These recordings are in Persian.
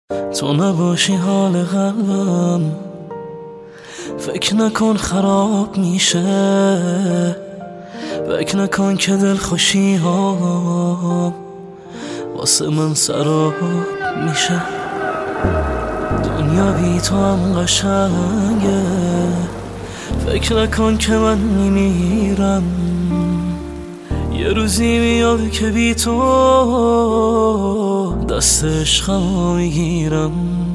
تو نباشی حال قلبم فکر نکن خراب میشه، فکر نکن که دل خوشی ها واسه من سراب میشه. دنیا بی تو هم قشنگه، فکر نکن که من میمیرم، یه روزی میاد که بی تو دست عشقم میگیرم.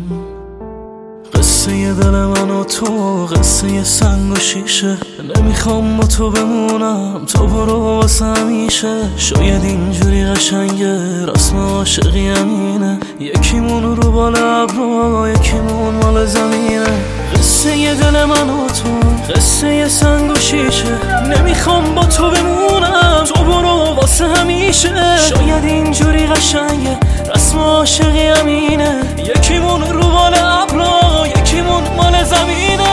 قصه دل من و تو قصه سنگ و شیشه، نمیخوام با تو بمونم، تو برو واسه همیشه. شاید اینجوری قشنگه، رسم عاشقی همینه، یکیمون رو بالا ابرو یکیمون مال زمینه. قصه دل من و تو قصه سنگ و شیشه، نمیخوام با تو بمونم، تو برو واسه همیشه. شاید اینجوری قشنگه، رسم عاشقی همینه، یکیمون رو بالا ابرو یکیمون مال زمینه.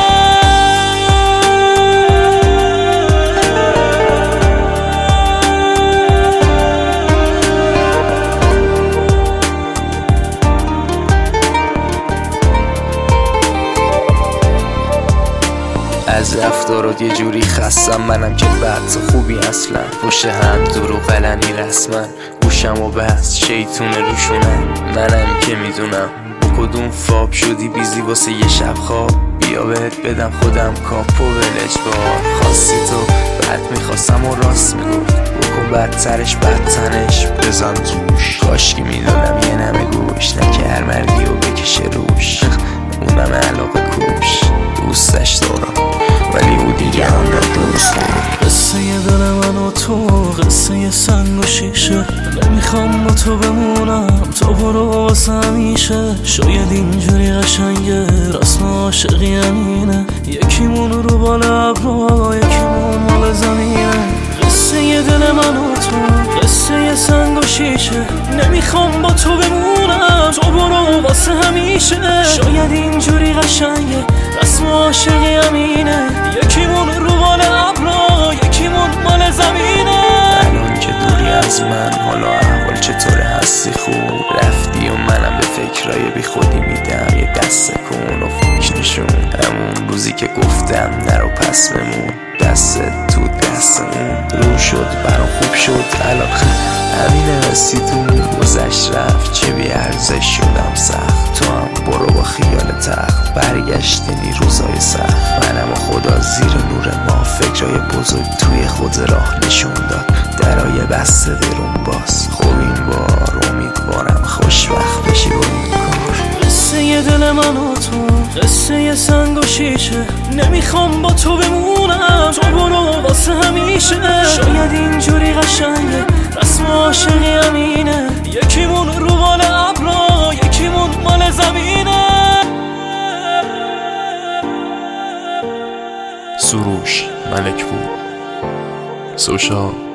از رفتارات یه جوری خستم منم که بد خوبی اصلا، پشت هم دروغ علنی رسمن، گوشم و بس شیطونه روشونم. منم که میدونم با کدوم فاب شدی بیزی واسه یه شب خواب، بیا بهت بدم خودم کاپو ولج بار. خواستی تو بعد میخواستم و راست میگفت، بکن بدترش بدتنش بزن توش. کاش که میدونم یه نمه گوش نه که هر مردی و بکشه روش، اونم علاقه کوش دوستش دارم ولی او دیگه هم دوست دارم. قصه دل من و تو قصه سنگ و شیشه، نمیخوام با تو بمونم، تو برو واسه همیشه. شاید اینجوری قشنگه، رسم عاشقی همینه، یکیمون رو بالا ابرو یکیمون مال زمینه. قصه دل من و تو قصه سنگ و شیشه، نمیخوام با تو بمونم، تو برو واسه همیشه. شاید اینجوری قشنگه، رسم عاشقی همینه، یکیمون رو بالا ابرو یکیمون مال زمینه. الان که دوری از من حالا احوال چطوره، هستی خوب؟ رفتی و منم به فکرای بی خودی میدم یه دست کن و فکر نشون. همون روزی که گفتم نرو پس بمون، دست تو دستمون رو شد برام خوب شد. الان همینه رسیدون، گذشت رفت چه بی ارزش شدم سخت. تو هم برو با خیال تخت، برگشتنی روزای سخت. منم و خدا زیر نور ما، فکرای بزرگ توی خود راه نشون داد. درای بسته درون باز، خب این بار امیدوارم خوشبخت بشی با این کار. قصه دل من و تو قصه سنگ و شیشه، نمیخوام با تو بمونم، تو برو واسه همیشه. شاید اینجوری قشنگه، رسم عاشقی همینه، یکیمون رو بالا ابرو یکیمون مال زمینه. سروش ملک بود سوشال